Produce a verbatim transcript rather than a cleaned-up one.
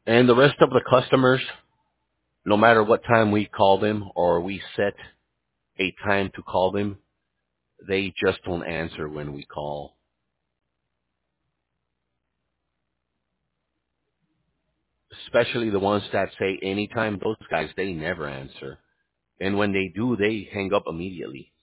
And the rest of the customers, no matter what time we call them or we set a time to call them, they just don't answer when we call. Especially the ones that say anytime, those guys, they never answer. And when they do, they hang up immediately.